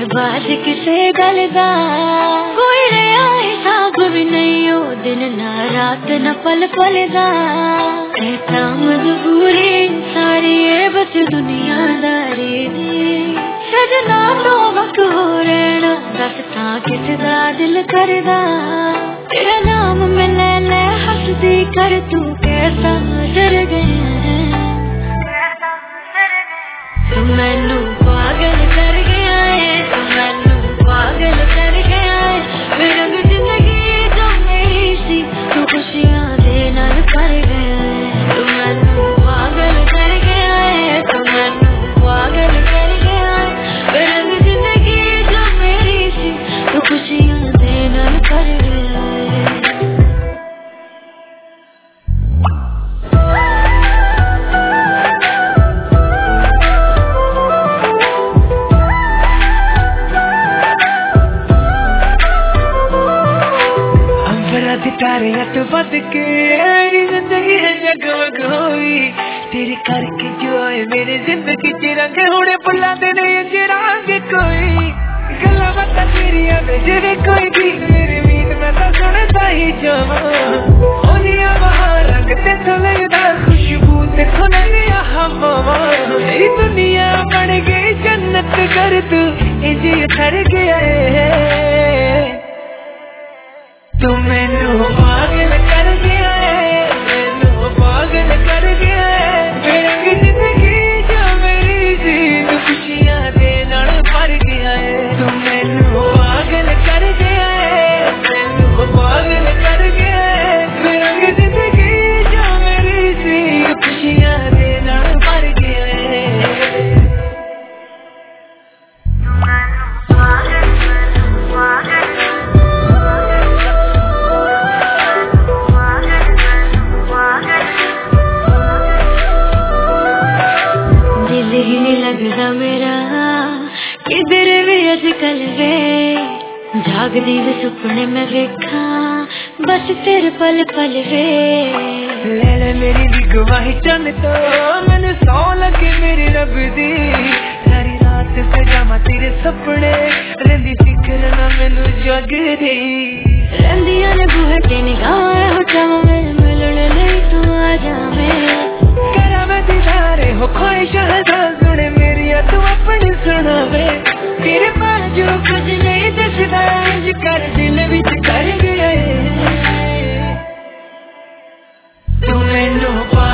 बाज किसे गलदा कोई रहा हिसाब भी नहीं हो दिन ना रात न पल पल दा ऐसा मजबूरी सारी है बस दुनियादारी दी सजना तो वक्त हो रहना दसता किसदा दिल करदा तेरा नाम में ले हंसदी कर तू कैसा डर गया तू मैनू पागल कर गया है तू मैनू पागल कर गया है मेरा जिंदगी जो मेरी सी तू खुशियां दे नाल कर गया है तू मैनू पागल कर गया है तू मैनू पागल कर गया है मेरा जिंदगी जो मेरी सी तू खुशियां दे नाल कर गया है तारे हट बद के मेरी जिंदगी है जगमग होई तेरे करके जो है मेरी जिंदगी च रंग होने बुला देने ये रंग कोई गल्ला बातां तेरियां दे जिवें कोई भी मेरी मीत मैं तां सुनदा ही जावां ओनिया बहार रंग ते तो लगदा खुशबू ते तो लगदा हवा मेरी दुनिया बन गई जन्नत कर तू इंज ठहर गया है तू मैनू पागल कर गया है मैनू पागल कर गया है मेरी जिंदगी जो मेरी सी तू खुशियां दे नाल भर गया है तू मैनू पागल कर गया है मैनू पागल कर गया है मेरी जिंदगी जो मेरी सी तू खुशियां दे नाल भर गया है ही नहीं लगदा मेरा किधर भी अजकल वे जागदी वे सुपने में वेखा बस तेरे पल पल वे ले ले मेरी भी गवाही चन तो मैंने सौ लगे मेरी रब दी सारी रात सजावा तेरे सपने रंदी फिक्र ना मैनू जगदी रंदियां ने बूहे ते निगाह हो जावा मेरे मिलने नहीं तू आ जा मेरा करा मैं दीदारे हो ख्वाहिश हदा सुने मेरी तू अपनी सुनावे तेरे पास जो कुछ नहीं दसदा इंज कर दिल विच कर गया तू मैनू